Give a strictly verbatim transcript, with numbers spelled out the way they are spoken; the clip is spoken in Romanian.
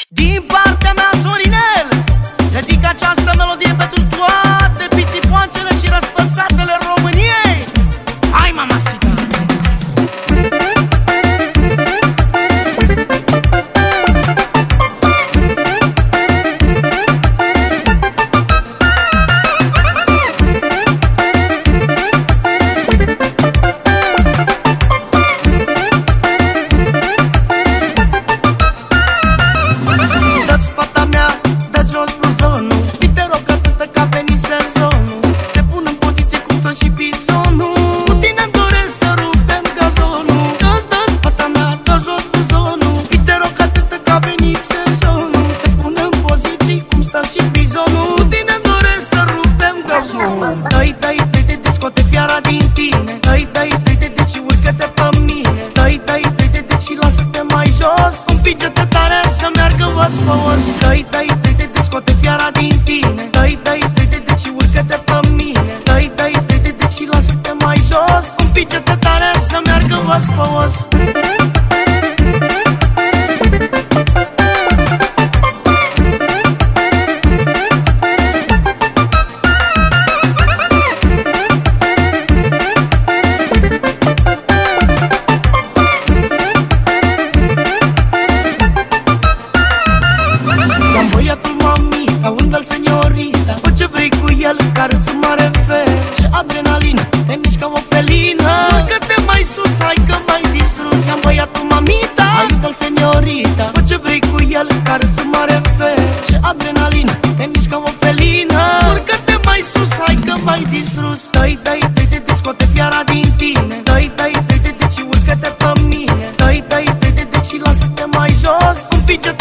Din partea mea, Sorinel, dedic această melodie pentru toate pițipoancele și răsfățatele României. Hai, mamacita! Dai, dai, dai de discote fiara din tine. Dai, dai, dai de deci și urcă-te pe mine. Dai, dai, dai de deci și lasă-te mai jos. Împinge-te tare să meargă os pe os. Dai, dai, dai de discote fiara din tine. Dai, dai, dai de deci și urcă-te pe mine. Dai, dai, dai de deci și lasă-te mai jos. Împinge-te tare să meargă os pe os. Señorita, fă ce vrei cu el, care-ți mare fel. Ce adrenalină, te mișcă o felină. Urcă-te mai sus, hai că mai distrus. Am băiatul mamita, ajută-l señorita. Fă ce vrei cu el, care-ți mare fel. Ce adrenalină, te mișcă o felină. Urcă-te mai sus, hai că mai distrus. Dai, dai, dai de discote fiara din tine. Dai, dai, dai de deci urcă-te pe mine. Dai, dai, dai de deci lasă-te mai jos. Împinge-te